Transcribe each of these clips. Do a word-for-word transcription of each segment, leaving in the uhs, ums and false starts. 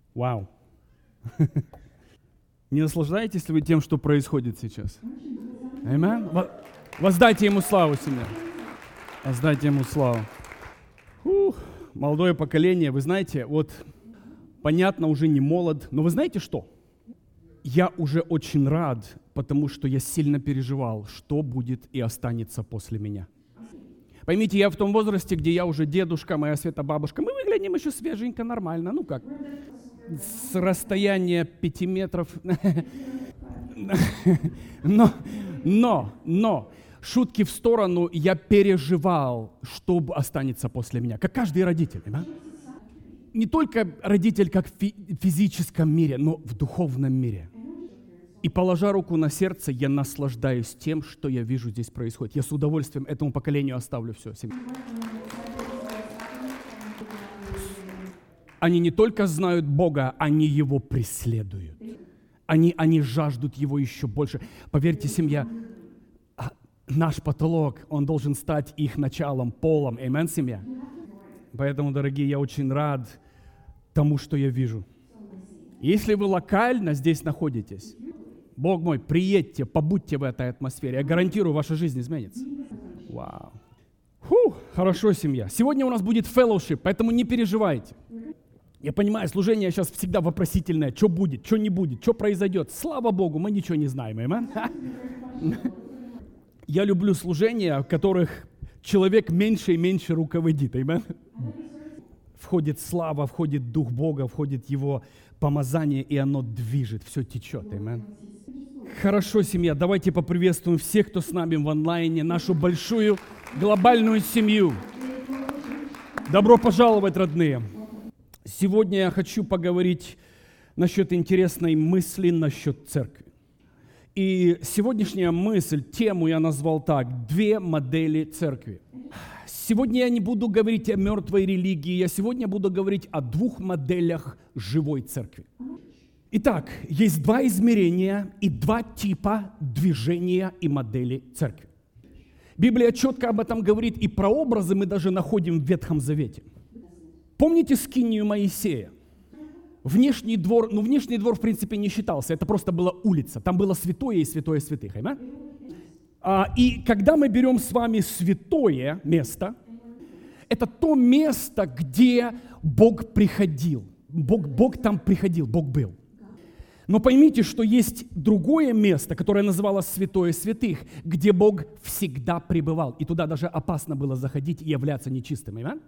Вау. Не наслаждаетесь ли вы тем, что происходит сейчас? Аминь. Воздайте Ему славу, семья. Воздайте Ему славу. Фух. Молодое поколение, вы знаете, вот понятно, уже не молод, но вы знаете что? Я уже очень рад, потому что я сильно переживал, что будет и останется после меня. Поймите, я в том возрасте, где я уже дедушка, моя Света бабушка, мы выглядим еще свеженько, нормально, ну как, с расстояния пяти метров. Но, но, но, шутки в сторону, я переживал, что останется после меня, как каждый родитель, да? Не только родитель как в физическом мире, но в духовном мире. И положа руку на сердце, я наслаждаюсь тем, что я вижу здесь происходит. Я с удовольствием этому поколению оставлю все. Они не только знают Бога, они Его преследуют. Они, они жаждут Его еще больше. Поверьте, семья, наш потолок, он должен стать их началом, полом. Аминь, семья? Поэтому, дорогие, я очень рад тому, что я вижу. Если вы локально здесь находитесь, Бог мой, приедьте, побудьте в этой атмосфере. Я гарантирую, ваша жизнь изменится. Вау. Фу, хорошо, семья. Сегодня у нас будет fellowship, поэтому не переживайте. Я понимаю, служение сейчас всегда вопросительное. Что будет, что не будет, что произойдет. Слава Богу, мы ничего не знаем. Аминь. Я люблю служения, в которых человек меньше и меньше руководит. Аминь. Входит слава, входит Дух Бога, входит Его помазание, и оно движет, все течет. Аминь. Хорошо, семья, давайте поприветствуем всех, кто с нами в онлайне, нашу большую глобальную семью. Добро пожаловать, родные. Сегодня я хочу поговорить насчет интересной мысли насчет церкви. И сегодняшняя мысль, тему я назвал так: «Две модели церкви». Сегодня я не буду говорить о мертвой религии, я сегодня буду говорить о двух моделях живой церкви. Итак, есть два измерения и два типа движения и модели церкви. Библия четко об этом говорит, и прообразы мы даже находим в Ветхом Завете. Помните скинию Моисея? Внешний двор, ну внешний двор в принципе не считался, это просто была улица, там было святое и святое святых. Аминь? А, и когда мы берем с вами святое место, это то место, где Бог приходил. Бог, Бог там приходил, Бог был. Но поймите, что есть другое место, которое называлось святое святых, где Бог всегда пребывал. И туда даже опасно было заходить и являться нечистым. Аминь?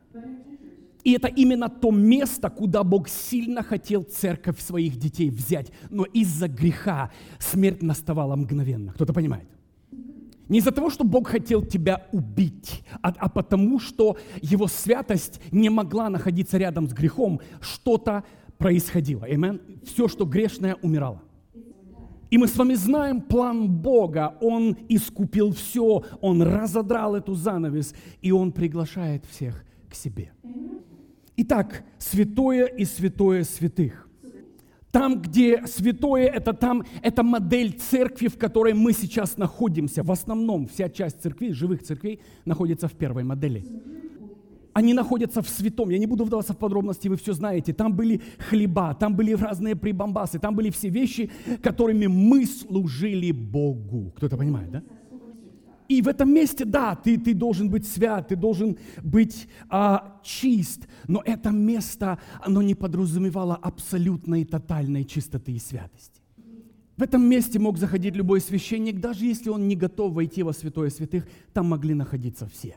И это именно то место, куда Бог сильно хотел церковь своих детей взять. Но из-за греха смерть наставала мгновенно. Кто-то понимает? Не из-за того, что Бог хотел тебя убить, а, а потому, что Его святость не могла находиться рядом с грехом. Что-то происходило. Аминь. Все, что грешное, умирало. И мы с вами знаем план Бога. Он искупил все, Он разодрал эту занавес, и Он приглашает всех к себе. Итак, святое и святое святых. Там, где святое, это там, это модель церкви, в которой мы сейчас находимся. В основном вся часть церквей, живых церквей, находится в первой модели. Они находятся в святом. Я не буду вдаваться в подробности, вы все знаете. Там были хлеба, там были разные прибамбасы, там были все вещи, которыми мы служили Богу. Кто-то понимает, да? И в этом месте, да, ты, ты должен быть свят, ты должен быть а, чист, но это место, оно не подразумевало абсолютной, тотальной чистоты и святости. В этом месте мог заходить любой священник, даже если он не готов войти во святое святых, там могли находиться все.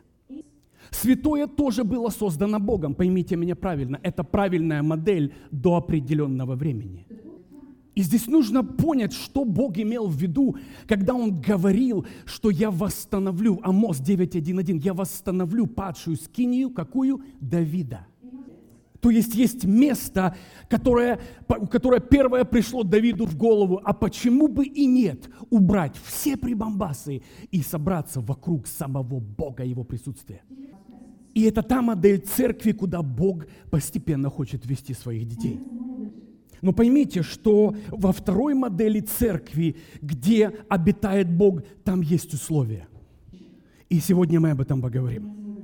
Святое тоже было создано Богом, поймите меня правильно, это правильная модель до определенного времени. И здесь нужно понять, что Бог имел в виду, когда Он говорил, что я восстановлю, Амос девять один один, я восстановлю падшую скинию, какую? Давида. То есть есть место, которое, которое первое пришло Давиду в голову, а почему бы и нет убрать все прибамбасы и собраться вокруг самого Бога, Его присутствия. И это та модель церкви, куда Бог постепенно хочет вести своих детей. Но поймите, что во второй модели церкви, где обитает Бог, там есть условия. И сегодня мы об этом поговорим.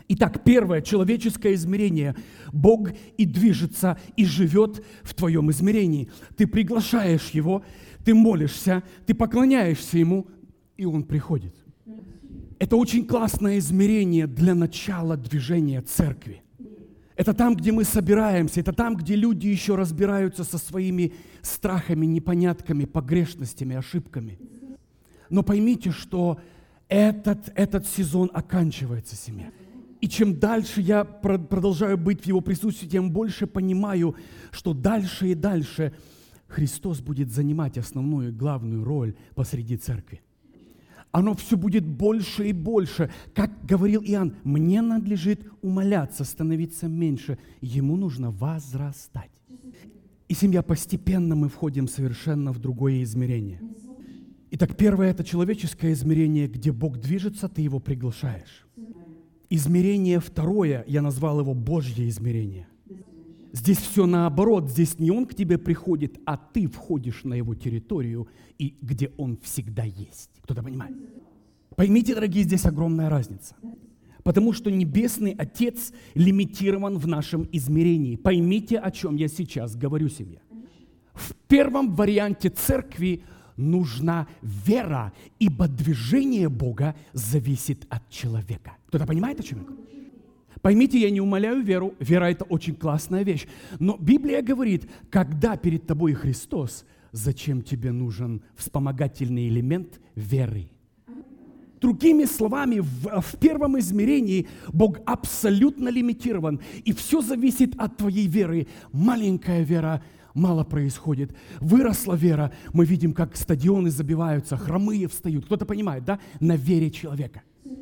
Итак, первое, человеческое измерение. Бог и движется, и живет в твоем измерении. Ты приглашаешь Его, ты молишься, ты поклоняешься Ему, и Он приходит. Это очень классное измерение для начала движения церкви. Это там, где мы собираемся, это там, где люди еще разбираются со своими страхами, непонятками, погрешностями, ошибками. Но поймите, что этот, этот сезон оканчивается, семья. И чем дальше я продолжаю быть в Его присутствии, тем больше понимаю, что дальше и дальше Христос будет занимать основную, главную роль посреди церкви. Оно все будет больше и больше. Как говорил Иоанн, мне надлежит умоляться, становиться меньше. Ему нужно возрастать. И, семья, постепенно мы входим совершенно в другое измерение. Итак, первое – это человеческое измерение, где Бог движется, ты Его приглашаешь. Измерение второе, я назвал его Божье измерение. Здесь все наоборот, здесь не Он к тебе приходит, а ты входишь на Его территорию, и где Он всегда есть. Кто-то понимает? Поймите, дорогие, здесь огромная разница. Потому что Небесный Отец лимитирован в нашем измерении. Поймите, о чем я сейчас говорю, семья. В первом варианте церкви нужна вера, ибо движение Бога зависит от человека. Кто-то понимает, о чем я говорю? Поймите, я не умаляю веру. Вера – это очень классная вещь. Но Библия говорит, когда перед тобой Христос, зачем тебе нужен вспомогательный элемент веры? Другими словами, в, в первом измерении Бог абсолютно лимитирован, и все зависит от твоей веры. Маленькая вера мало происходит. Выросла вера, мы видим, как стадионы забиваются, хромые встают. Кто-то понимает, да? На вере человека.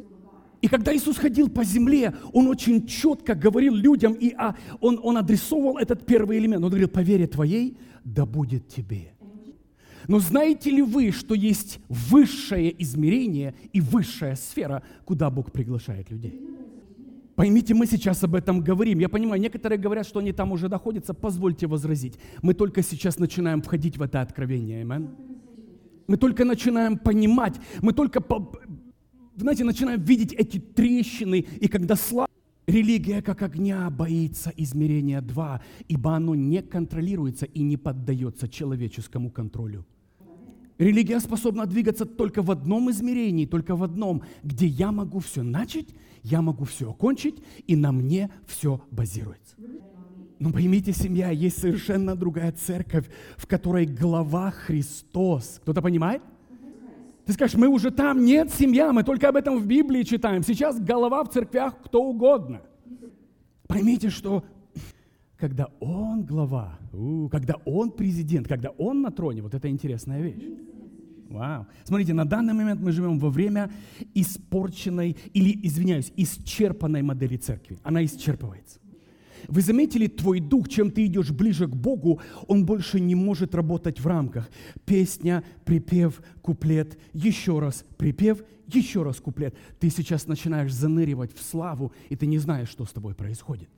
И когда Иисус ходил по земле, Он очень четко говорил людям, и а, он, он адресовал этот первый элемент. Он говорил, по вере твоей да будет тебе. Но знаете ли вы, что есть высшее измерение и высшая сфера, куда Бог приглашает людей? Поймите, мы сейчас об этом говорим. Я понимаю, некоторые говорят, что они там уже находятся. Позвольте возразить. Мы только сейчас начинаем входить в это откровение. Аминь. Мы только начинаем понимать, мы только, знаете, начинаем видеть эти трещины. И когда слава, религия как огня боится измерения два, ибо оно не контролируется и не поддается человеческому контролю. Религия способна двигаться только в одном измерении, только в одном, где я могу все начать, я могу все окончить, и на мне все базируется. Но поймите, семья, есть совершенно другая церковь, в которой глава Христос. Кто-то понимает? Ты скажешь, мы уже там. Нет, семья, мы только об этом в Библии читаем. Сейчас голова в церквях кто угодно. Поймите, что когда Он глава, когда Он президент, когда Он на троне, вот это интересная вещь. Вау. Смотрите, на данный момент мы живем во время испорченной, или, извиняюсь, исчерпанной модели церкви. Она исчерпывается. Вы заметили, твой дух, чем ты идешь ближе к Богу, он больше не может работать в рамках. Песня, припев, куплет, еще раз припев, еще раз куплет. Ты сейчас начинаешь заныривать в славу, и ты не знаешь, что с тобой происходит.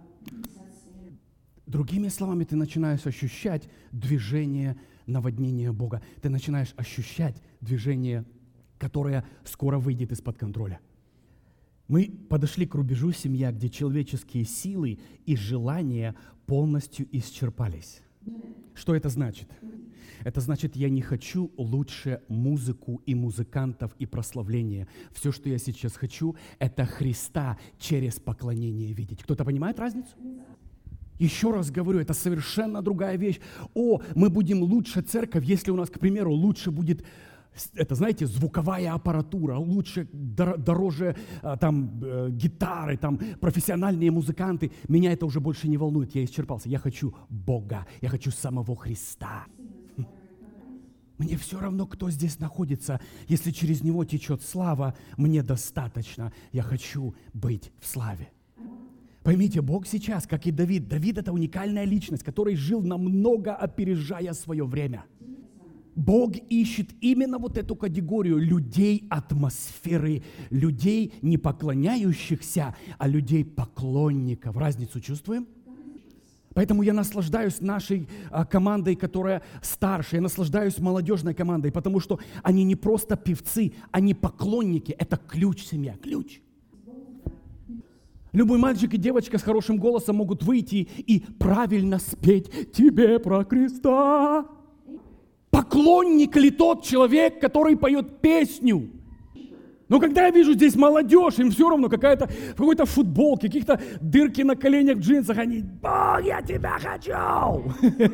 Другими словами, ты начинаешь ощущать движение наводнения Бога. Ты начинаешь ощущать движение, которое скоро выйдет из-под контроля. Мы подошли к рубежу, семья, где человеческие силы и желания полностью исчерпались. Что это значит? Это значит, я не хочу лучше музыку и музыкантов и прославления. Все, что я сейчас хочу, это Христа через поклонение видеть. Кто-то понимает разницу? Еще раз говорю, это совершенно другая вещь. О, мы будем лучше церковь, если у нас, к примеру, лучше будет, это, знаете, звуковая аппаратура, лучше, дороже там гитары, там профессиональные музыканты. Меня это уже больше не волнует, я исчерпался. Я хочу Бога, я хочу самого Христа. Мне все равно, кто здесь находится. Если через Него течет слава, мне достаточно. Я хочу быть в славе. Поймите, Бог сейчас, как и Давид, Давид – это уникальная личность, который жил намного опережая свое время. Бог ищет именно вот эту категорию людей атмосферы, людей не поклоняющихся, а людей поклонников. Разницу чувствуем? Поэтому я наслаждаюсь нашей а, командой, которая старше, я наслаждаюсь молодежной командой, потому что они не просто певцы, они поклонники. Это ключ, семья, ключ. Любой мальчик и девочка с хорошим голосом могут выйти и правильно спеть «Тебе про креста». Поклонник ли тот человек, который поет песню? Но когда я вижу здесь молодежь, им все равно какая-то, какой-то футбол, каких-то дырки на коленях в джинсах, они «Бог, я тебя хочу!»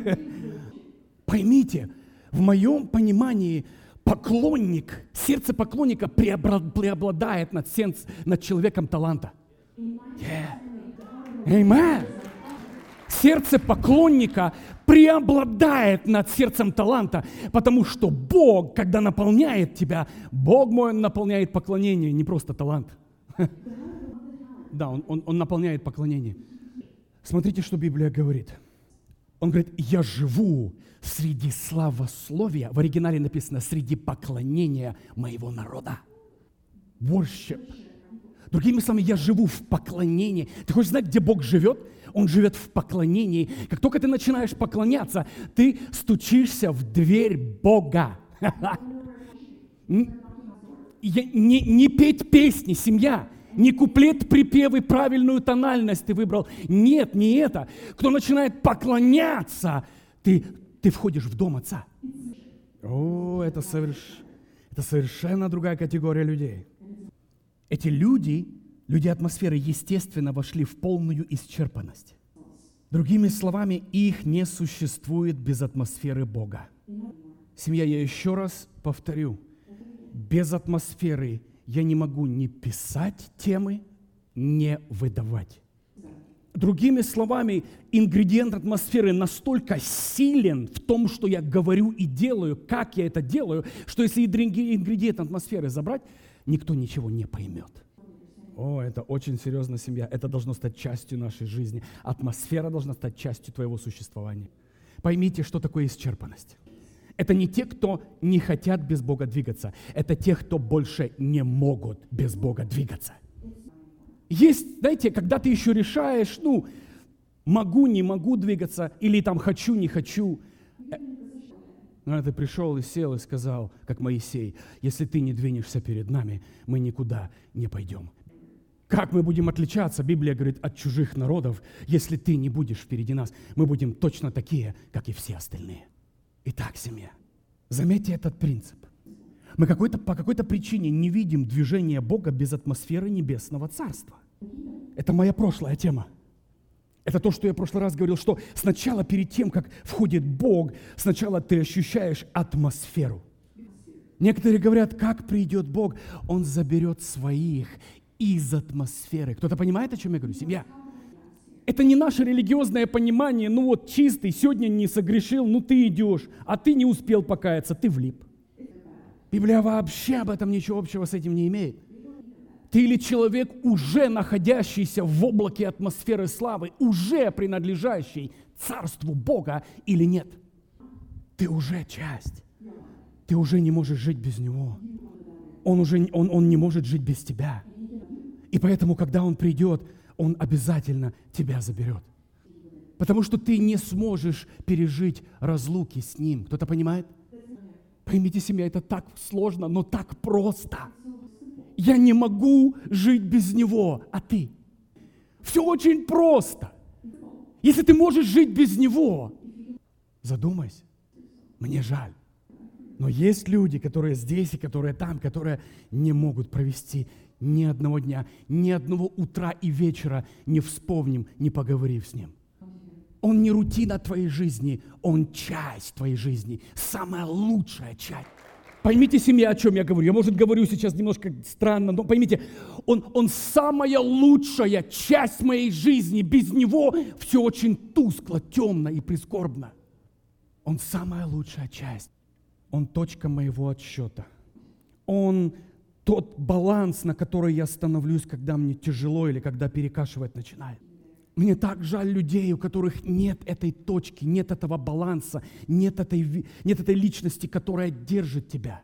Поймите, в моем понимании поклонник, сердце поклонника преобладает над, сердцем, над человеком таланта. Yeah. Amen. Сердце поклонника преобладает над сердцем таланта, потому что Бог, когда наполняет тебя, Бог мой наполняет поклонение, не просто талант. Да, он, он, он наполняет поклонение. Смотрите, что Библия говорит. Он говорит, я живу среди славословия, в оригинале написано, среди поклонения моего народа. Worship. Другими словами, я живу в поклонении. Ты хочешь знать, где Бог живет? Он живет в поклонении. Как только ты начинаешь поклоняться, ты стучишься в дверь Бога. Не, не петь песни, семья. Не куплет, припевы, правильную тональность ты выбрал. Нет, не это. Кто начинает поклоняться, ты, ты входишь в дом Отца. О, это, соверш... это совершенно другая категория людей. Эти люди, люди атмосферы, естественно, вошли в полную исчерпанность. Другими словами, их не существует без атмосферы Бога. Семья, я еще раз повторю, без атмосферы я не могу ни писать темы, ни выдавать. Другими словами, ингредиент атмосферы настолько силен в том, что я говорю и делаю, как я это делаю, что если ингредиент атмосферы забрать, никто ничего не поймет. О, это очень серьезная семья. Это должно стать частью нашей жизни. Атмосфера должна стать частью твоего существования. Поймите, что такое исчерпанность. Это не те, кто не хотят без Бога двигаться. Это те, кто больше не могут без Бога двигаться. Есть, знаете, когда ты еще решаешь, ну, могу, не могу двигаться, или там хочу, не хочу. Но ты пришел и сел и сказал, как Моисей, если ты не двинешься перед нами, мы никуда не пойдем. Как мы будем отличаться, Библия говорит, от чужих народов, если ты не будешь впереди нас, мы будем точно такие, как и все остальные. Итак, семья, заметьте этот принцип. Мы какой-то, по какой-то причине не видим движения Бога без атмосферы небесного царства. Это моя прошлая тема. Это то, что я в прошлый раз говорил, что сначала перед тем, как входит Бог, сначала ты ощущаешь атмосферу. Некоторые говорят, как придет Бог, Он заберет своих из атмосферы. Кто-то понимает, о чем я говорю? Семья. Это не наше религиозное понимание, ну вот чистый, сегодня не согрешил, ну ты идешь, а ты не успел покаяться, ты влип. Библия вообще об этом ничего общего с этим не имеет. Ты или человек, уже находящийся в облаке атмосферы славы, уже принадлежащий Царству Бога или нет? Ты уже часть. Ты уже не можешь жить без Него. Он, уже, он, он не может жить без тебя. И поэтому, когда Он придет, Он обязательно тебя заберет. Потому что ты не сможешь пережить разлуки с Ним. Кто-то понимает? Поймите, семья, это так сложно, но так просто. Я не могу жить без Него, а ты? Все очень просто. Если ты можешь жить без Него, задумайся, мне жаль. Но есть люди, которые здесь и которые там, которые не могут провести ни одного дня, ни одного утра и вечера, не вспомним, не поговорив с Ним. Он не рутина твоей жизни, Он часть твоей жизни, самая лучшая часть. Поймите, семья, о чем я говорю. Я, может, говорю сейчас немножко странно, но поймите, Он, он самая лучшая часть моей жизни. Без Него все очень тускло, темно и прискорбно. Он самая лучшая часть. Он точка моего отсчета. Он тот баланс, на который я становлюсь, когда мне тяжело или когда перекашивать начинает. Мне так жаль людей, у которых нет этой точки, нет этого баланса, нет этой, нет этой личности, которая держит тебя.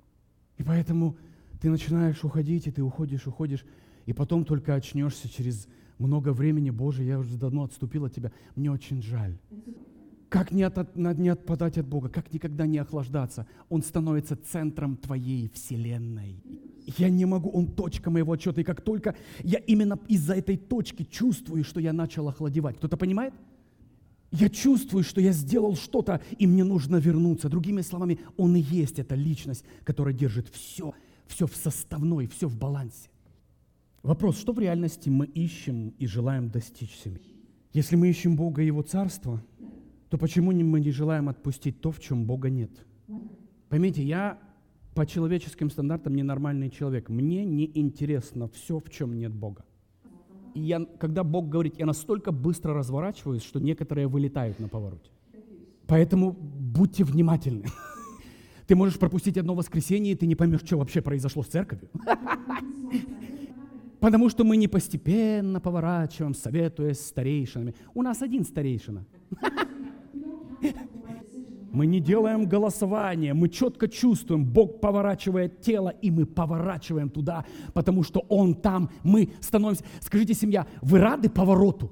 И поэтому ты начинаешь уходить, и ты уходишь, уходишь, и потом только очнешься через много времени. Боже, я уже давно отступил от тебя, мне очень жаль. Как не, от, не отпадать от Бога, как никогда не охлаждаться? Он становится центром твоей вселенной. я не могу, он точка моего отчета. И как только я именно из-за этой точки чувствую, что я начал охладевать. Кто-то понимает? Я чувствую, что я сделал что-то, и мне нужно вернуться. Другими словами, он и есть эта личность, которая держит все, все в составной, все в балансе. Вопрос, что в реальности мы ищем и желаем достичь себе? Если мы ищем Бога и Его Царство, то почему мы не желаем отпустить то, в чем Бога нет? Поймите, я по человеческим стандартам ненормальный человек. Мне не интересно все, в чем нет Бога. И я, когда Бог говорит, я настолько быстро разворачиваюсь, что некоторые вылетают на повороте. Поэтому будьте внимательны. Ты можешь пропустить одно воскресенье, и ты не поймешь, что вообще произошло с церковью. Потому что мы не постепенно поворачиваем, советуясь с старейшинами. У нас один старейшина. Мы не делаем голосование, мы четко чувствуем, Бог поворачивает тело, и мы поворачиваем туда, потому что Он там, мы становимся... Скажите, семья, вы рады повороту?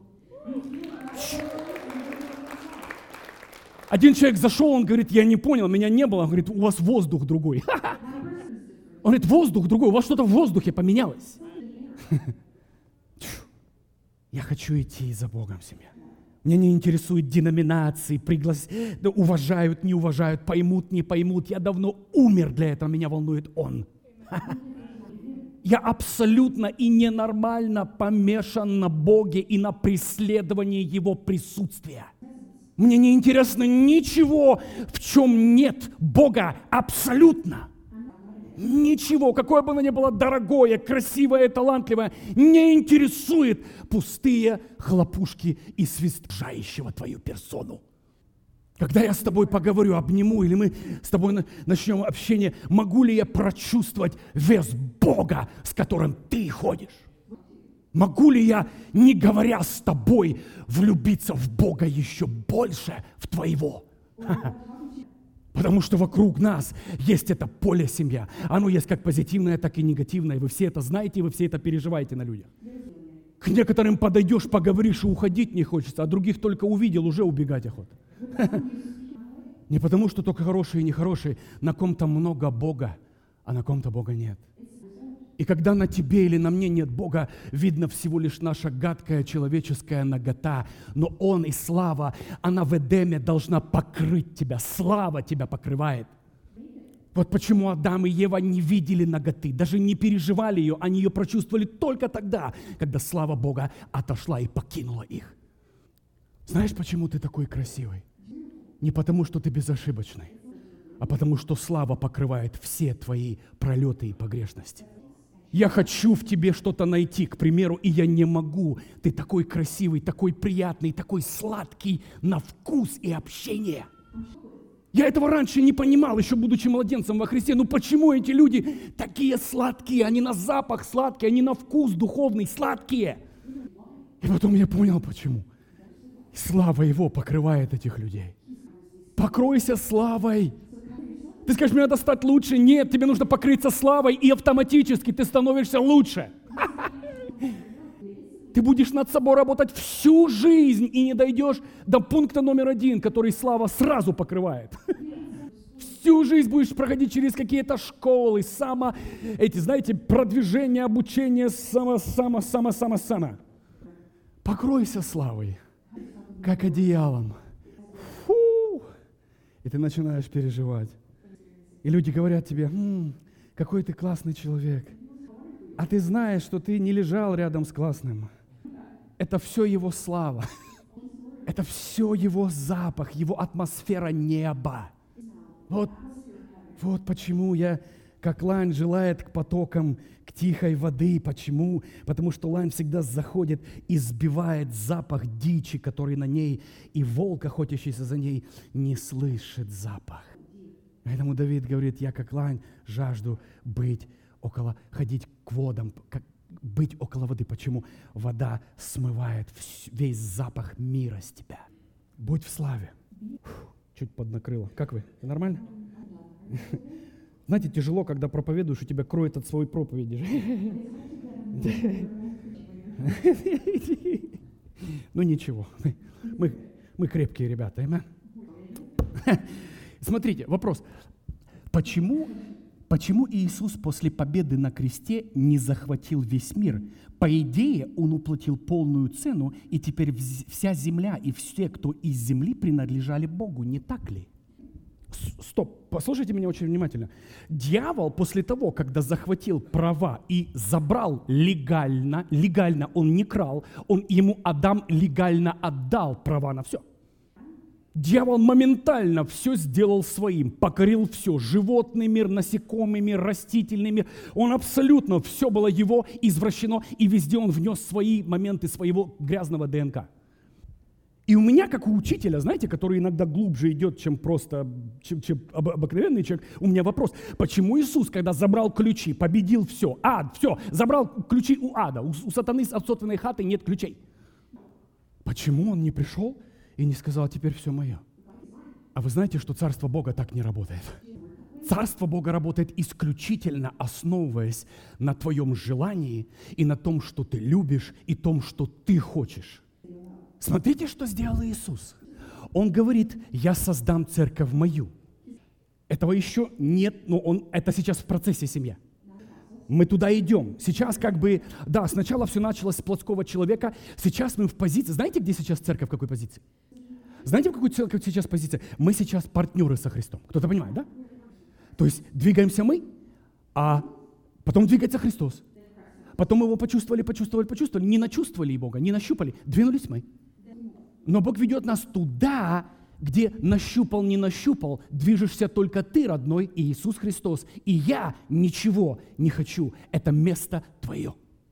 Один человек зашел, он говорит, я не понял, меня не было. Он говорит, у вас воздух другой. Он говорит, воздух другой, у вас что-то в воздухе поменялось. Я хочу идти за Богом, семья. Меня не интересуют деноминации, приглас... да, уважают, не уважают, поймут, не поймут. Я давно умер для этого, меня волнует Он. Я абсолютно и ненормально помешан на Боге и на преследовании Его присутствия. Мне не интересно ничего, в чем нет Бога абсолютно. Ничего, какое бы оно ни было дорогое, красивое, талантливое, не интересует пустые хлопушки и свист жающего твою персону. Когда я с тобой поговорю, обниму, или мы с тобой начнем общение, могу ли я прочувствовать вес Бога, с которым ты ходишь? Могу ли я, не говоря с тобой, влюбиться в Бога еще больше, в твоего? Потому что вокруг нас есть это поле семья. Оно есть как позитивное, так и негативное. Вы все это знаете, и вы все это переживаете на людях. К некоторым подойдешь, поговоришь, и уходить не хочется, а других только увидел, уже убегать охота. Не потому, что только хорошие и нехорошие. На ком-то много Бога, а на ком-то Бога нет. И когда на тебе или на мне нет Бога, видно всего лишь наша гадкая человеческая нагота. Но Он и слава, она в Эдеме должна покрыть тебя. Слава тебя покрывает. Вот почему Адам и Ева не видели наготы, даже не переживали ее. Они ее прочувствовали только тогда, когда слава Бога отошла и покинула их. Знаешь, почему ты такой красивый? Не потому, что ты безошибочный, а потому, что слава покрывает все твои пролеты и погрешности. Я хочу в тебе что-то найти, к примеру, и я не могу. Ты такой красивый, такой приятный, такой сладкий на вкус и общение. Я этого раньше не понимал, еще будучи младенцем во Христе. Ну почему эти люди такие сладкие? Они на запах сладкие, они на вкус духовный сладкие. И потом я понял, почему. Слава Его покрывает этих людей. Покройся славой. Ты скажешь, мне надо стать лучше. Нет, тебе нужно покрыться славой, и автоматически ты становишься лучше. Ты будешь над собой работать всю жизнь и не дойдешь до пункта номер один, который слава сразу покрывает. Всю жизнь будешь проходить через какие-то школы, само, эти, знаете, продвижение, обучение, само, само, само, само, само. Покройся славой, как одеялом. Фу! И ты начинаешь переживать. И люди говорят тебе, м-м, какой ты классный человек. А ты знаешь, что ты не лежал рядом с классным. Это все Его слава. Это все Его запах, Его атмосфера неба. Вот, вот почему я, как лань, желает к потокам, к тихой воды. Почему? Потому что лань всегда заходит и сбивает запах дичи, который на ней, и волк, охотящийся за ней, не слышит запах. Поэтому Давид говорит, я как лань жажду быть около, ходить к водам, как, быть около воды. Почему? Вода смывает весь запах мира с тебя. Будь в славе. Фух, чуть поднакрыло. Как вы? Нормально? Знаете, тяжело, когда проповедуешь, у тебя кроет от своей проповеди. Ну ничего, мы, мы крепкие ребята. Смотрите, вопрос. Почему Почему Иисус после победы на кресте не захватил весь мир? По идее, Он уплатил полную цену, и теперь вся земля и все, кто из земли, принадлежали Богу, не так ли? Стоп, послушайте меня очень внимательно. Дьявол после того, когда захватил права и забрал легально, легально он не крал, он ему Адам легально отдал права на все. Дьявол моментально все сделал своим, покорил все, животный мир, насекомый мир, растительный мир. Он абсолютно, все было его извращено, и везде он внес свои моменты своего грязного ДНК. И у меня, как у учителя, знаете, который иногда глубже идет, чем просто чем, чем обыкновенный человек, у меня вопрос, почему Иисус, когда забрал ключи, победил все, ад, все, забрал ключи у ада, у, у сатаны от собственной хаты нет ключей. Почему он не пришел и не сказал, теперь все мое? А вы знаете, что Царство Бога так не работает? Царство Бога работает исключительно основываясь на твоем желании и на том, что ты любишь, и том, что ты хочешь. Смотрите, что сделал Иисус. Он говорит, я создам церковь мою. Этого еще нет, но он, это сейчас в процессе семья. Мы туда идем. Сейчас как бы, да, сначала все началось с плотского человека, сейчас мы в позиции. Знаете, где сейчас церковь, в какой позиции? Знаете, в какой церковь сейчас позиция? Мы сейчас партнеры со Христом. Кто-то понимает, да? То есть двигаемся мы, а потом двигается Христос. Потом мы его почувствовали, почувствовали, почувствовали, не начувствовали Бога, не нащупали, двинулись мы. Но Бог ведет нас туда, где нащупал, не нащупал, движешься только ты, родной, и Иисус Христос. И я ничего не хочу. Это место твое.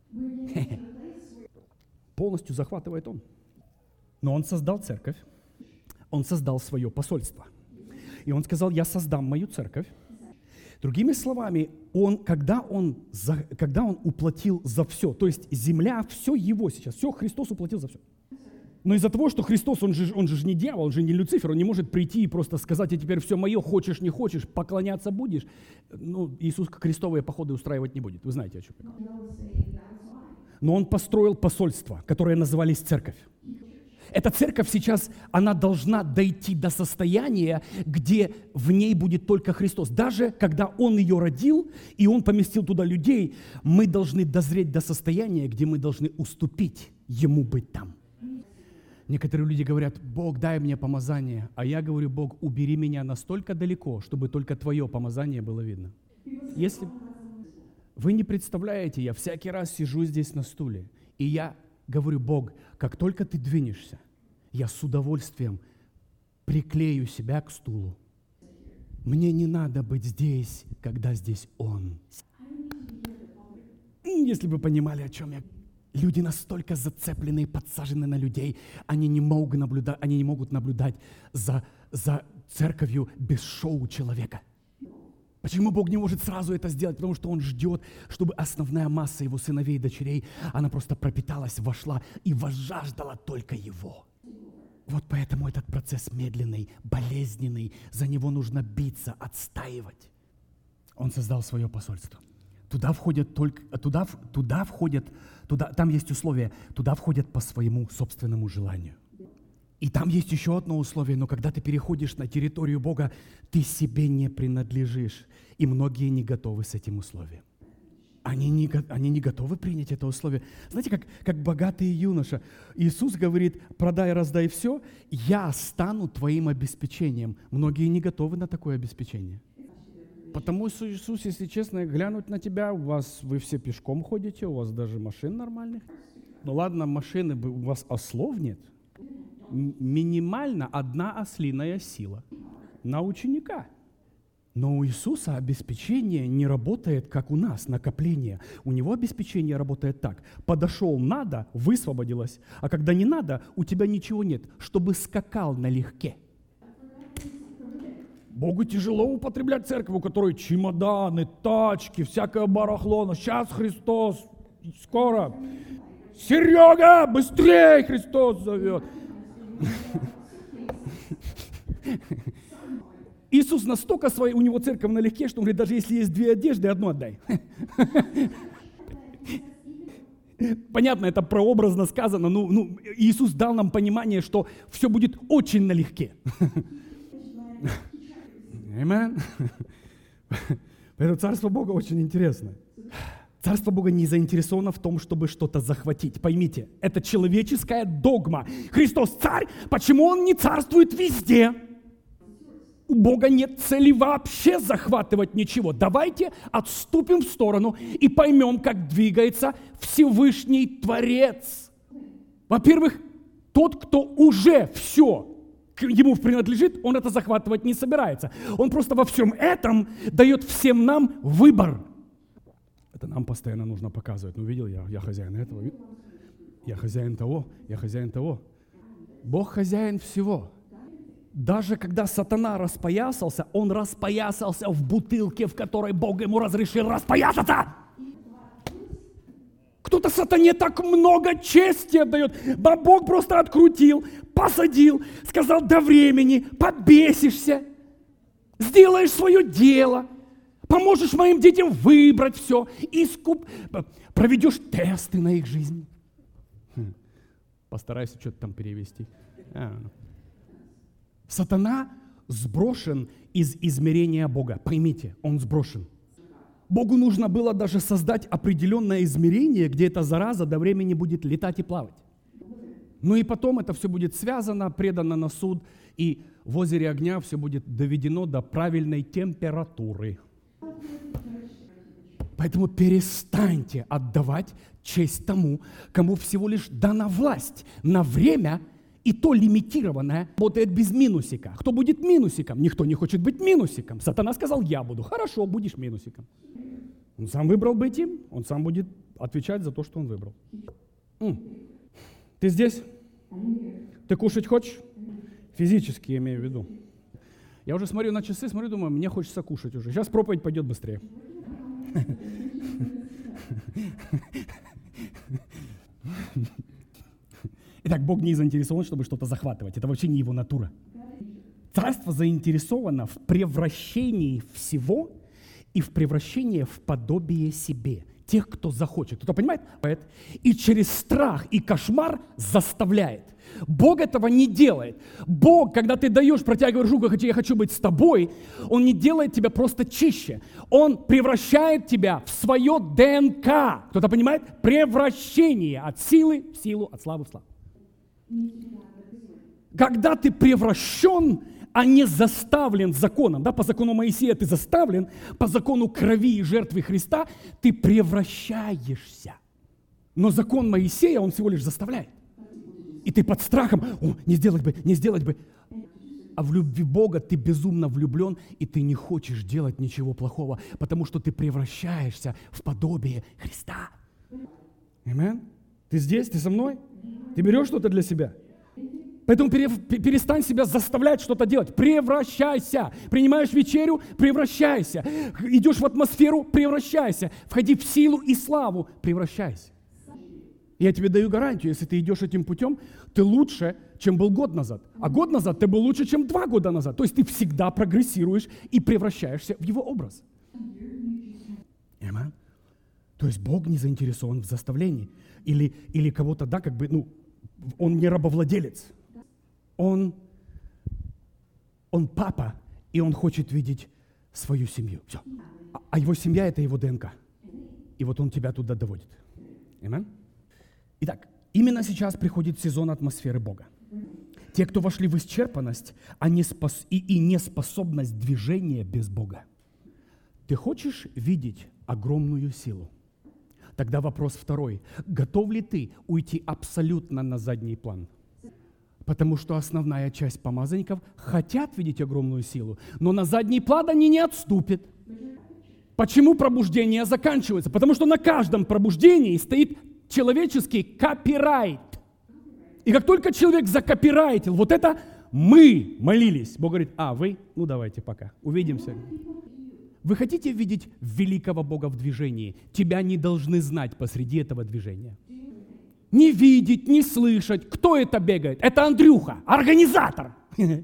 Полностью захватывает Он. Но Он создал церковь. Он создал свое посольство. И Он сказал, я создам мою церковь. Другими словами, он, когда, он, когда Он уплатил за все, то есть земля, все Его сейчас, все Христос уплатил за все. Но из-за того, что Христос, он же, он же не дьявол, он же не Люцифер, он не может прийти и просто сказать, а теперь все мое, хочешь, не хочешь, поклоняться будешь. Ну, Иисус крестовые походы устраивать не будет, вы знаете, о чем я говорю. Но Он построил посольство, которое назывались церковь. Эта церковь сейчас, она должна дойти до состояния, где в ней будет только Христос. Даже когда Он ее родил, и Он поместил туда людей, мы должны дозреть до состояния, где мы должны уступить Ему быть там. Некоторые люди говорят, Бог, дай мне помазание. А я говорю, Бог, убери меня настолько далеко, чтобы только Твое помазание было видно. Если вы не представляете, я всякий раз сижу здесь на стуле, и я говорю, Бог, как только Ты двинешься, я с удовольствием приклею себя к стулу. Мне не надо быть здесь, когда здесь Он. Если бы понимали, о чем я говорю. Люди настолько зацеплены и подсажены на людей, они не могут наблюдать, они не могут наблюдать за, за церковью без шоу человека. Почему Бог не может сразу это сделать? Потому что Он ждет, чтобы основная масса Его сыновей и дочерей, она просто пропиталась, вошла и возжаждала только Его. Вот поэтому этот процесс медленный, болезненный, за него нужно биться, отстаивать. Он создал свое посольство. Туда входят только, туда, туда входят, туда, там есть условия, туда входят по своему собственному желанию. И там есть еще одно условие, но когда ты переходишь на территорию Бога, ты себе не принадлежишь. И многие не готовы с этим условием. Они не, они не готовы принять это условие. Знаете, как, как богатый юноша. Иисус говорит, продай, раздай все, я стану твоим обеспечением. Многие не готовы на такое обеспечение. Потому что Иисус, если честно, глянуть на тебя, у вас, вы все пешком ходите, у вас даже машин нормальных. Ну ладно, машины, у вас ослов нет. М- минимально одна ослиная сила на ученика. Но у Иисуса обеспечение не работает, как у нас, накопление. У Него обеспечение работает так. Подошел, надо, высвободилось. А когда не надо, у тебя ничего нет, чтобы скакал налегке. Богу тяжело употреблять церковь, у которой чемоданы, тачки, всякое барахло. Но сейчас Христос, скоро. Серега, быстрее, Христос зовет. Иисус настолько своей, у него церковь налегке, что он говорит, даже если есть две одежды, одну отдай. Понятно, это прообразно сказано, но ну, Иисус дал нам понимание, что все будет очень налегке. Amen. Поэтому Царство Бога очень интересно. Царство Бога не заинтересовано в том, чтобы что-то захватить. Поймите, это человеческая догма. Христос царь, почему Он не царствует везде? У Бога нет цели вообще захватывать ничего. Давайте отступим в сторону и поймем, как двигается Всевышний Творец. Во-первых, тот, кто уже все ему принадлежит, он это захватывать не собирается. Он просто во всем этом дает всем нам выбор. Это нам постоянно нужно показывать. Ну, видел я, я хозяин этого, я хозяин того, я хозяин того. Бог хозяин всего. Даже когда сатана распоясался, он распоясался в бутылке, в которой Бог ему разрешил распоясаться. Кто-то сатане так много чести отдает. А Бог просто открутил, посадил, сказал до времени, подбесишься, сделаешь свое дело, поможешь моим детям выбрать все, искуп, проведешь тесты на их жизнь. Хм. Постарайся что-то там перевести. А. Сатана сброшен из измерения Бога. Поймите, он сброшен. Богу нужно было даже создать определенное измерение, где эта зараза до времени будет летать и плавать. Ну и потом это все будет связано, предано на суд, и в озере огня все будет доведено до правильной температуры. Поэтому перестаньте отдавать честь тому, кому всего лишь дана власть на время, и то лимитированное, работает без минусика. Кто будет минусиком? Никто не хочет быть минусиком. Сатана сказал, я буду. Хорошо, будешь минусиком. Он сам выбрал быть им, он сам будет отвечать за то, что он выбрал. М. Ты здесь? Ты кушать хочешь? Физически, я имею в виду. Я уже смотрю на часы, смотрю, думаю, мне хочется кушать уже. Сейчас проповедь пойдет быстрее. Итак, Бог не заинтересован, чтобы что-то захватывать. Это вообще не его натура. Царство заинтересовано в превращении всего и в превращении в подобие себе. Тех, кто захочет. Кто-то понимает? И через страх и кошмар заставляет. Бог этого не делает. Бог, когда ты даешь, протягиваешь руку, я хочу быть с тобой, Он не делает тебя просто чище. Он превращает тебя в свое ДНК. Кто-то понимает? Превращение от силы в силу, от славы в славу. Когда ты превращен, а не заставлен законом, да, по закону Моисея ты заставлен, по закону крови и жертвы Христа ты превращаешься. Но закон Моисея, он всего лишь заставляет. И ты под страхом, о, не сделать бы, не сделать бы. А в любви Бога ты безумно влюблен, и ты не хочешь делать ничего плохого, потому что ты превращаешься в подобие Христа. Аминь. Ты здесь, ты со мной? Ты берешь что-то для себя? Поэтому перестань себя заставлять что-то делать. Превращайся. Принимаешь вечерю, превращайся. Идешь в атмосферу, превращайся. Входи в силу и славу, превращайся. Я тебе даю гарантию, если ты идешь этим путем, ты лучше, чем был год назад. А год назад ты был лучше, чем два года назад. То есть ты всегда прогрессируешь и превращаешься в его образ. Аминь. То есть Бог не заинтересован в заставлении. Или, или кого-то, да, как бы, ну, он не рабовладелец. Он, он папа, и он хочет видеть свою семью. Все. А, а его семья – это его ДНК. И вот он тебя туда доводит. Аминь. Итак, именно сейчас приходит сезон атмосферы Бога. Те, кто вошли в исчерпанность а не спос... и, и неспособность движения без Бога. Ты хочешь видеть огромную силу? Тогда вопрос второй. Готов ли ты уйти абсолютно на задний план? Потому что основная часть помазанников хотят видеть огромную силу, но на задний план они не отступят. Почему пробуждение заканчивается? Потому что на каждом пробуждении стоит человеческий копирайт. И как только человек закопирайтил, вот это мы молились. Бог говорит, а вы? Ну давайте пока, увидимся. Вы хотите видеть великого Бога в движении? Тебя не должны знать посреди этого движения. Не видеть, не слышать. Кто это бегает? Это Андрюха, организатор.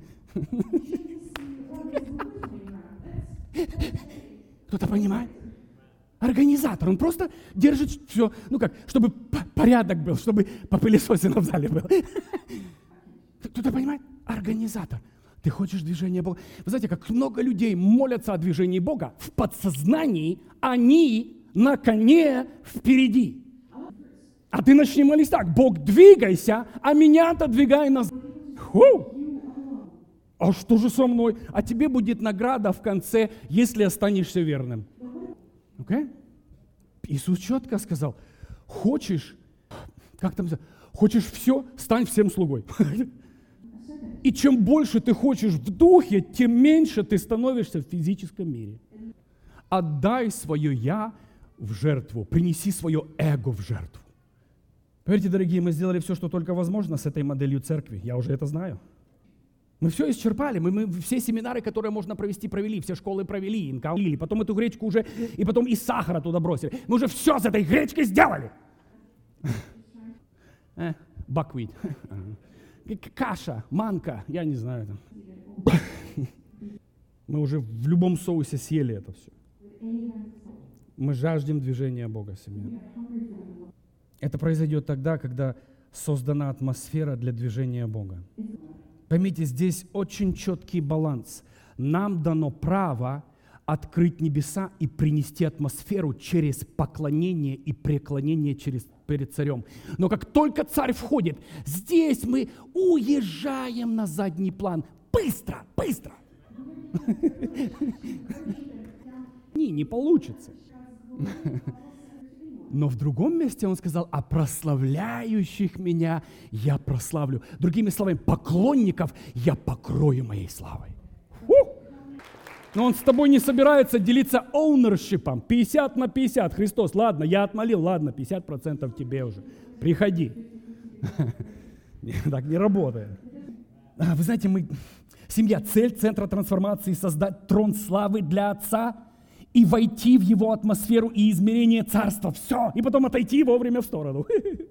Кто-то понимает? Организатор. Он просто держит все, ну как, чтобы порядок был, чтобы попылесосено в зале был. Кто-то понимает? Организатор. Ты хочешь движения Бога? Вы знаете, как много людей молятся о движении Бога, в подсознании они на коне впереди. А ты начни молиться так: Бог, двигайся, а меня отодвигай назад. Фу! А что же со мной? А тебе будет награда в конце, если останешься верным. Okay? Иисус четко сказал: хочешь, как там, хочешь все, стань всем слугой. И чем больше ты хочешь в духе, тем меньше ты становишься в физическом мире. Отдай свое «я» в жертву, принеси свое эго в жертву. Поверьте, дорогие, мы сделали все, что только возможно с этой моделью церкви. Я уже это знаю. Мы все исчерпали, мы, мы все семинары, которые можно провести, провели, все школы провели, инкаулили, потом эту гречку уже, и потом и сахара туда бросили. Мы уже все с этой гречкой сделали. Баквит. Каша, манка, я не знаю. Мы уже в любом соусе съели это все. Мы жаждем движения Бога, семья. Это произойдет тогда, когда создана атмосфера для движения Бога. Поймите, здесь очень четкий баланс. Нам дано право открыть небеса и принести атмосферу через поклонение и преклонение через, перед царем. Но как только царь входит, здесь мы уезжаем на задний план. Быстро, быстро. Не, не получится. Но в другом месте он сказал: а прославляющих меня я прославлю. Другими словами, поклонников я покрою моей славой. Фу! Но он с тобой не собирается делиться оунершипом. пятьдесят на пятьдесят. Христос, ладно, я отмолил, ладно, пятьдесят процентов тебе уже. Приходи. Так не работает. Вы знаете, мы, семья, цель центра трансформации — создать трон славы для Отца и войти в его атмосферу и измерение царства. Все. И потом отойти вовремя в сторону.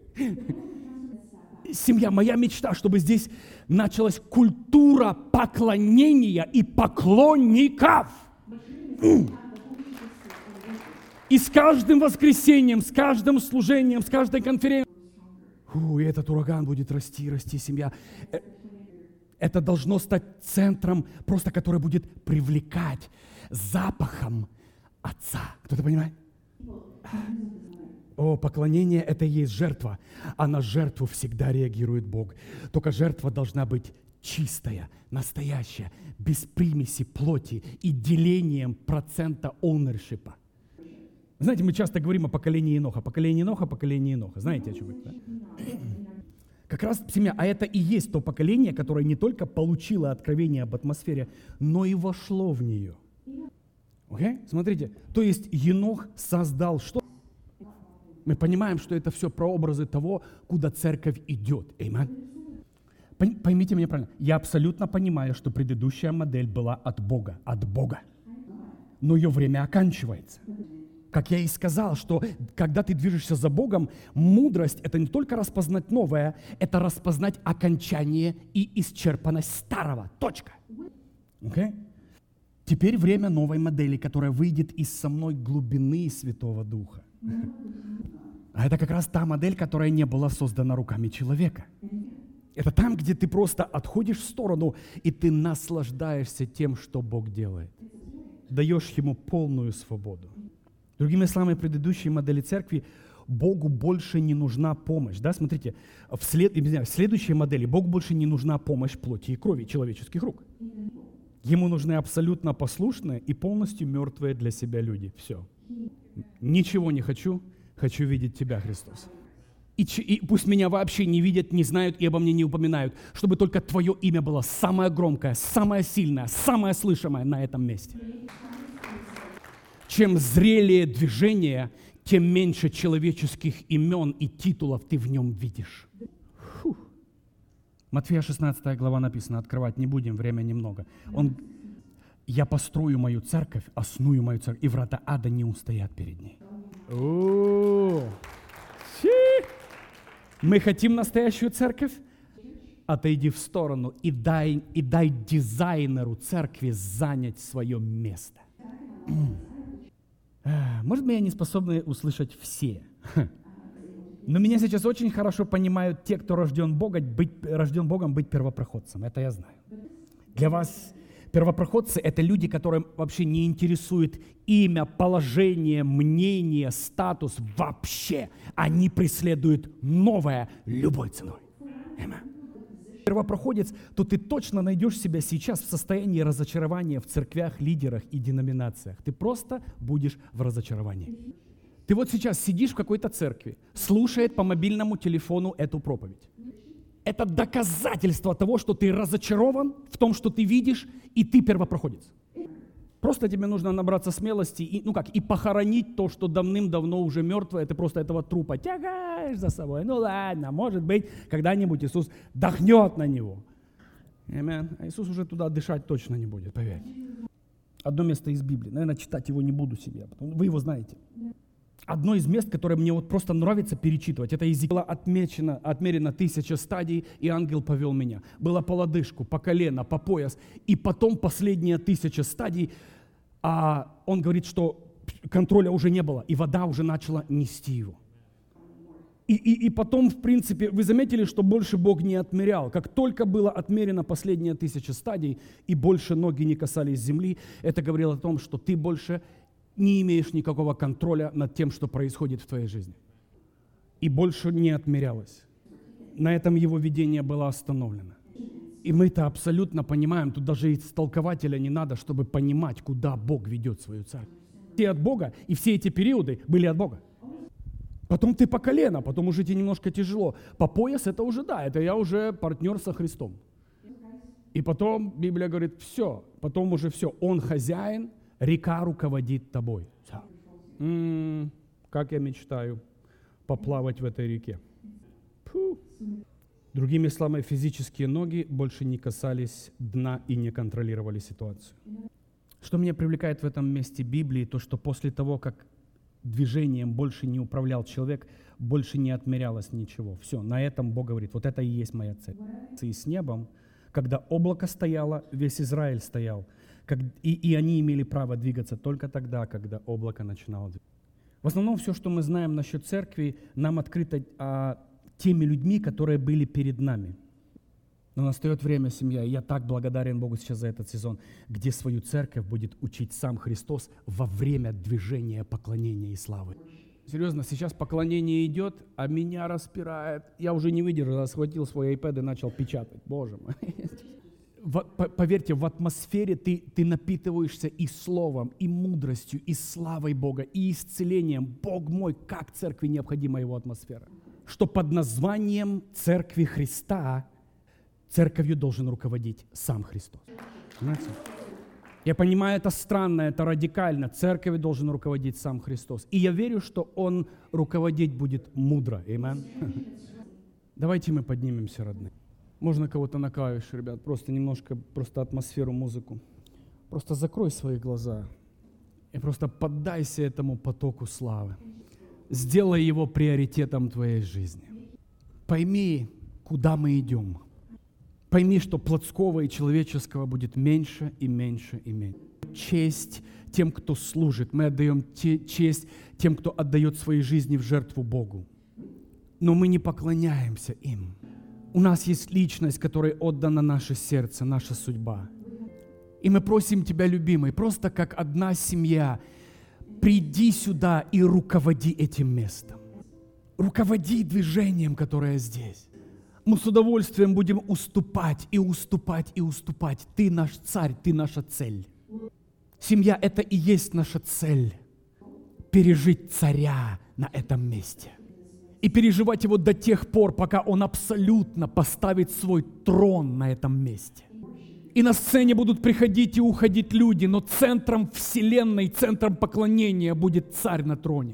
Семья, моя мечта, чтобы здесь началась культура поклонения и поклонников. И с каждым воскресеньем, с каждым служением, с каждой конференцией. Фу, и этот ураган будет расти, расти, семья. Это должно стать центром, просто который будет привлекать запахом Отца. Кто-то понимает? О, поклонение — это и есть жертва, а на жертву всегда реагирует Бог. Только жертва должна быть чистая, настоящая, без примеси плоти и делением процента оунершипа. Знаете, мы часто говорим о поколении Еноха. Поколение Еноха, поколение Еноха. Знаете, о чем это? Как раз, семья, а это и есть то поколение, которое не только получило откровение об атмосфере, но и вошло в нее. Okay? Смотрите, то есть Енох создал что? Мы понимаем, что это все прообразы того, куда церковь идет. Amen. Поймите меня правильно. Я абсолютно понимаю, что предыдущая модель была от Бога, от Бога. Но ее время оканчивается. Как я и сказал, что когда ты движешься за Богом, мудрость — это не только распознать новое, это распознать окончание и исчерпанность старого. Точка. Okay? Теперь время новой модели, которая выйдет из самой глубины Святого Духа. А это как раз та модель, которая не была создана руками человека. Это там, где ты просто отходишь в сторону, и ты наслаждаешься тем, что Бог делает. Даешь Ему полную свободу. Другими словами, в предыдущей модели церкви Богу больше не нужна помощь. Да? Смотрите, в, след... в следующей модели Богу больше не нужна помощь плоти и крови человеческих рук. Ему нужны абсолютно послушные и полностью мертвые для себя люди. Все. Ничего не хочу, хочу видеть Тебя, Христос. И, и пусть меня вообще не видят, не знают и обо мне не упоминают, чтобы только Твое имя было самое громкое, самое сильное, самое слышимое на этом месте. Чем зрелее движение, тем меньше человеческих имен и титулов ты в нем видишь. Фух. Матфея шестнадцатая глава написано, открывать не будем, время немного. Он, я построю мою церковь, осную мою церковь, и врата ада не устоят перед ней. О-о-о. Мы хотим настоящую церковь? Отойди в сторону и дай, и дай дизайнеру церкви занять свое место. Может быть, я не способны услышать все. Но меня сейчас очень хорошо понимают те, кто рожден Богом, быть, рожден Богом быть первопроходцем. Это я знаю. Для вас первопроходцы — это люди, которым вообще не интересует имя, положение, мнение, статус вообще. Они преследуют новое любой ценой. Amen. Первопроходец, то ты точно найдешь себя сейчас в состоянии разочарования в церквях, лидерах и деноминациях. Ты просто будешь в разочаровании. Ты вот сейчас сидишь в какой-то церкви, слушает по мобильному телефону эту проповедь. Это доказательство того, что ты разочарован в том, что ты видишь, и ты первопроходец. Просто тебе нужно набраться смелости и, ну как, и похоронить то, что давным-давно уже мертвое, ты просто этого трупа тягаешь за собой. Ну ладно, может быть, когда-нибудь Иисус дохнет на него. Аминь. А Иисус уже туда дышать точно не будет, поверьте. Одно место из Библии, наверное, читать его не буду себе, потому вы его знаете. Одно из мест, которое мне вот просто нравится перечитывать, это Иезекииля отмечено, отмерено тысяча стадий, и ангел повел меня. Было по лодыжку, по колено, по пояс, и потом последние тысяча стадий, а он говорит, что контроля уже не было, и вода уже начала нести его. И, и, и потом, в принципе, вы заметили, что больше Бог не отмерял. Как только было отмерено последние тысяча стадий, и больше ноги не касались земли, это говорило о том, что ты больше не имеешь никакого контроля над тем, что происходит в твоей жизни. И больше не отмерялось. На этом его видение было остановлено. И мы это абсолютно понимаем. Тут даже истолкователя не надо, чтобы понимать, куда Бог ведет свою церковь. Все от Бога, и все эти периоды были от Бога. Потом ты по колено, потом уже тебе немножко тяжело. По пояс это уже да, это я уже партнер со Христом. И потом Библия говорит, все, потом уже все, Он хозяин, река руководит тобой. М-м, как я мечтаю поплавать в этой реке. Фу. Другими словами, физические ноги больше не касались дна и не контролировали ситуацию. Что меня привлекает в этом месте Библии, то, что после того, как движением больше не управлял человек, больше не отмерялось ничего. Все, на этом Бог говорит, вот это и есть моя цель. И с небом, когда облако стояло, весь Израиль стоял. Как, и, и они имели право двигаться только тогда, когда облако начинало двигаться. В основном все, что мы знаем насчет церкви, нам открыто а, теми людьми, которые были перед нами. Но настает время, семья, и я так благодарен Богу сейчас за этот сезон, где свою церковь будет учить сам Христос во время движения поклонения и славы. Серьезно, сейчас поклонение идет, а меня распирает. Я уже не выдержал, схватил свой iPad и начал печатать. Боже мой. Поверьте, в атмосфере ты, ты напитываешься и словом, и мудростью, и славой Бога, и исцелением. Бог мой, как церкви необходима его атмосфера. Что под названием Церкви Христа церковью должен руководить сам Христос. Понимаете? Я понимаю, это странно, это радикально. Церковью должен руководить сам Христос. И я верю, что Он руководить будет мудро. Аминь. Давайте мы поднимемся, родные. Можно кого-то на клавиши, ребят, просто немножко, просто атмосферу, музыку. Просто закрой свои глаза и просто поддайся этому потоку славы. Сделай его приоритетом твоей жизни. Пойми, куда мы идем. Пойми, что плотского и человеческого будет меньше и меньше и меньше. Честь тем, кто служит. Мы отдаем те, честь тем, кто отдает свои жизни в жертву Богу. Но мы не поклоняемся им. У нас есть личность, которой отдано наше сердце, наша судьба. И мы просим Тебя, любимый, просто как одна семья, приди сюда и руководи этим местом. Руководи движением, которое здесь. Мы с удовольствием будем уступать и уступать и уступать. Ты наш царь, ты наша цель. Семья — это и есть наша цель. Пережить царя на этом месте. И переживать его до тех пор, пока он абсолютно поставит свой трон на этом месте. И на сцене будут приходить и уходить люди, но центром вселенной, центром поклонения будет царь на троне.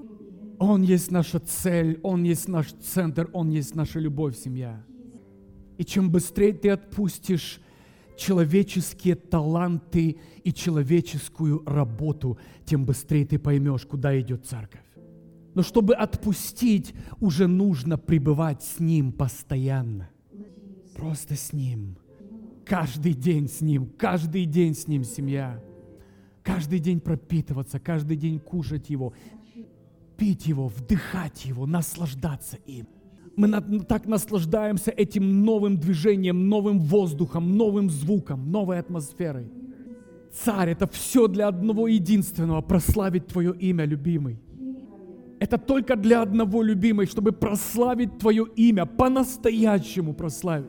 Он есть наша цель, Он есть наш центр, Он есть наша любовь, семья. И чем быстрее ты отпустишь человеческие таланты и человеческую работу, тем быстрее ты поймешь, куда идет церковь. Но чтобы отпустить, уже нужно пребывать с Ним постоянно. Просто с Ним. Каждый день с Ним, каждый день с Ним, семья. Каждый день пропитываться, каждый день кушать Его, пить Его, вдыхать Его, наслаждаться им. Мы на- так наслаждаемся этим новым движением, новым воздухом, новым звуком, новой атмосферой. Царь, это все для одного единственного, прославить Твое имя, любимый. Это только для одного, любимый, чтобы прославить Твое имя, по-настоящему прославить.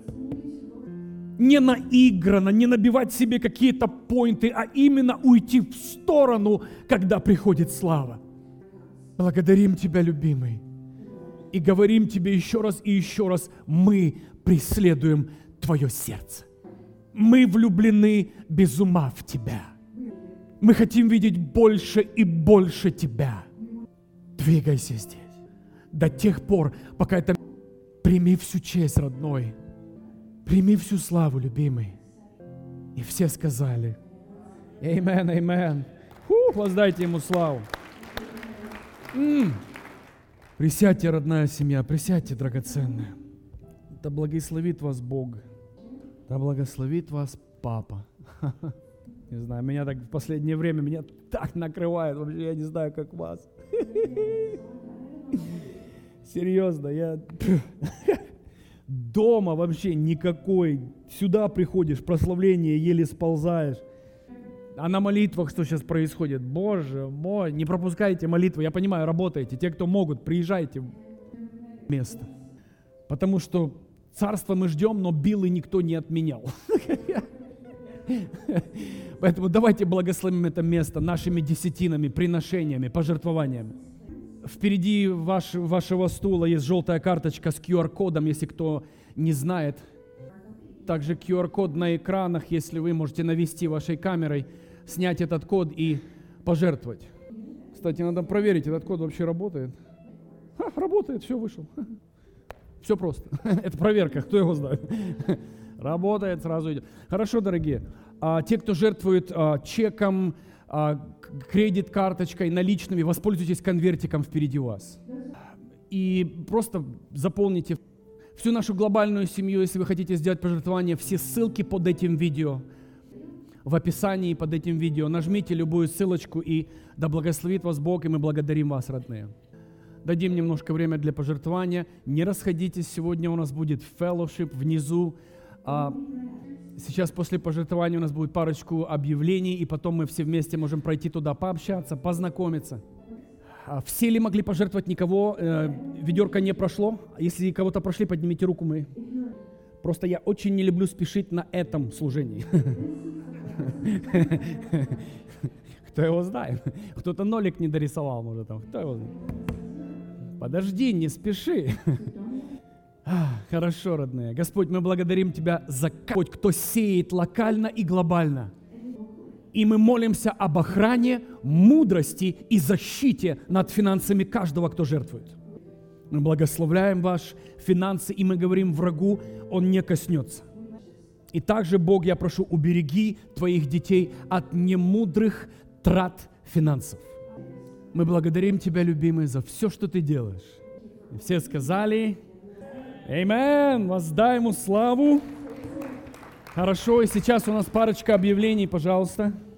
Не наигранно, не набивать себе какие-то поинты, а именно уйти в сторону, когда приходит слава. Благодарим Тебя, любимый. И говорим Тебе еще раз и еще раз, мы преследуем Твое сердце. Мы влюблены без ума в Тебя. Мы хотим видеть больше и больше Тебя. Двигайся здесь. До тех пор, пока это... Прими всю честь, родной. Прими всю славу, любимый. И все сказали: Амен, амен. Фух, воздайте Ему славу. М-м. Присядьте, родная семья, присядьте, драгоценная. Да благословит вас Бог. Да благословит вас Папа. Не знаю, меня так в последнее время, меня так накрывает, вообще я не знаю, как вас. Серьезно, я... Дома вообще никакой. Сюда приходишь, прославление, еле сползаешь. А на молитвах что сейчас происходит? Боже мой, не пропускайте молитвы. Я понимаю, работаете. Те, кто могут, приезжайте в место. Потому что царство мы ждем, но билы никто не отменял. Поэтому давайте благословим это место нашими десятинами, приношениями, пожертвованиями. Впереди ваш, вашего стула есть желтая карточка с ку ар-кодом, если кто не знает. Также ку ар-код на экранах, если вы можете навести вашей камерой, снять этот код и пожертвовать. Кстати, надо проверить, этот код вообще работает. Ха, работает, все, вышел. Все просто. Это проверка, кто его знает. Работает, сразу идет. Хорошо, дорогие. А, те, кто жертвует а, чеком, а, кредит-карточкой, наличными, воспользуйтесь конвертиком впереди вас. И просто заполните всю нашу глобальную семью, если вы хотите сделать пожертвование, все ссылки под этим видео, в описании под этим видео. Нажмите любую ссылочку, и да благословит вас Бог, и мы благодарим вас, родные. Дадим немножко время для пожертвования. Не расходитесь, сегодня у нас будет fellowship внизу. А сейчас после пожертвования у нас будет парочку объявлений, и потом мы все вместе можем пройти туда, пообщаться, познакомиться. А все ли могли пожертвовать? Никого? Э, ведерко не прошло? Если кого-то прошли, поднимите руку. Мы. Просто я очень не люблю спешить на этом служении. Кто его знает? Кто-то нолик не дорисовал, может, там. Кто его знает? Подожди, не спеши. Хорошо, родные. Господь, мы благодарим Тебя за Господь, кто сеет локально и глобально. И мы молимся об охране, мудрости и защите над финансами каждого, кто жертвует. Мы благословляем ваши финансы, и мы говорим врагу, он не коснется. И также, Бог, я прошу, убереги Твоих детей от немудрых трат финансов. Мы благодарим Тебя, любимый, за все, что Ты делаешь. И все сказали... Амен! Воздай Ему славу. Хорошо, и сейчас у нас парочка объявлений, пожалуйста.